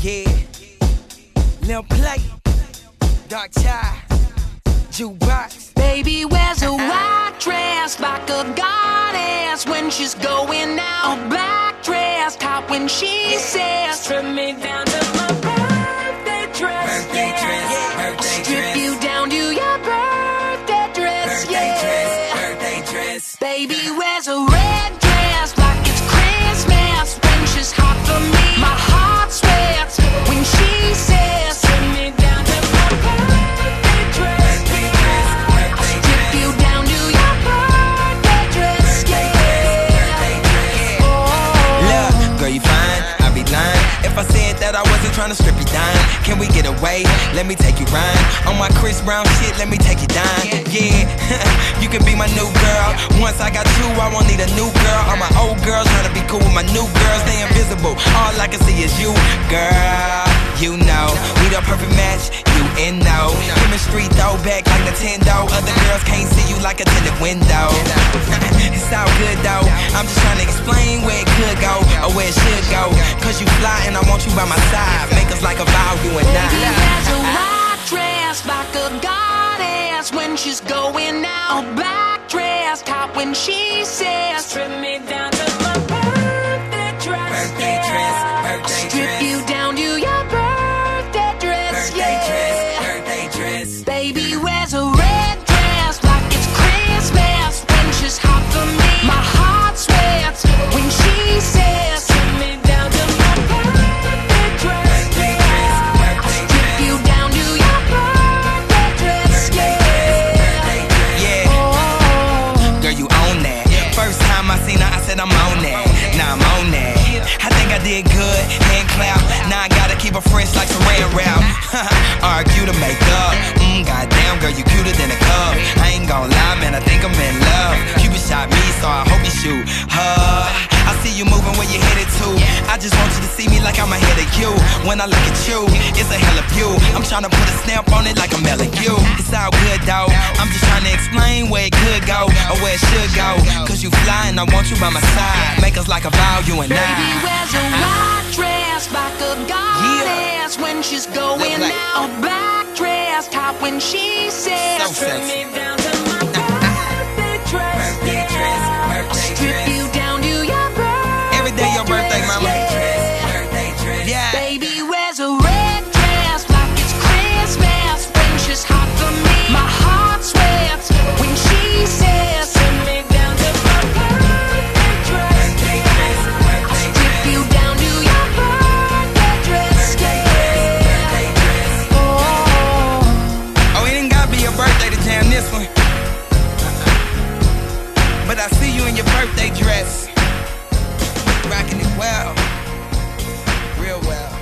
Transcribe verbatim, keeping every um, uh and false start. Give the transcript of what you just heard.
Yeah, Lil Play, Dark Child, Jukebox. Baby wears a white dress like a goddess when she's going out. A black dress top when she says, strip me down to my birthday dress. Birthday yeah. dress, birthday Strip dress. you down to your birthday dress. Birthday yeah. dress, birthday dress. Baby wears a red dress like it's Christmas when she's hot for me. My heart sweats when she says, strip me down to my birthday dress. Birthday dress, birthday Strip dress. you down to your birthday dress. Birthday dress. Look, girl, you fine, I be lying if I said that I wasn't trying to strip you down. Can we get away? Let me take you rhyme. On my Chris Brown shit, let me take you down. Yeah, you can be my new girl. Once I got you, I won't need a new girl. All my old girls trying to be cool with my new girls. They invisible, all I can see is you, girl. You know, we the perfect match, you and no chemistry throwback like Nintendo. Other girls can't see you like a tinted window. It's all good though, I'm just trying to explain where it could go or where it should go. Cause you fly and I want you by my side. Make us like a vow, you and I. Baby wears a white dress like a goddess when she's going out. A black dress top when she says, strip me down to my birthday dress. Birthday dress, birthday Strip dress. you down to your birthday dress. Birthday yeah. dress, birthday dress. Baby wears a red dress like it's Christmas when she's hot for me. My heart sweats when she says, strip me down to my birthday dress. Birthday dress, birthday Strip dress. you down to your birthday dress. Birthday dress, Yeah. yeah. Oh. Girl, you own that. First time I seen her, I said I'm on that. Now I'm on that. I think I did good, hand clap. Now I gotta keep her fresh like saran wrap. Argue to make up. Mmm, goddamn, girl, you cuter than a cub. I ain't gon' lie, man, I think I'm in love. Cupid shot me, so I hope you shoot. Huh? I see you moving where you headed to. I just want you to see me like I'm ahead of you. When I look at you, it's a hell of view. I'm tryna put a stamp on it like I'm L A U. It's all good though. I'm just trying to explain where it could go or where it should go. Cause you fly and I want you by my side. Make us like a vow, you and Baby I. wears a white dress like a goddess when she's going like- out. A black dress top when she says, So strip sexy. me down to my birthday dress. Birthday dress, birthday Strip dress. you down to your birthday Every day your birthday, dress. mama. Yeah. Birthday dress. Yeah. Baby wears a red dress like it's Christmas when she's hot for me. My heart sweats when she says, strip me down to my birthday dress. Birthday dress, birthday Strip dress. you down to your birthday dress. Birthday dress. Oh. Oh, it ain't gotta be your birthday to jam this one. But I see you in your birthday dress, rocking it well, real well.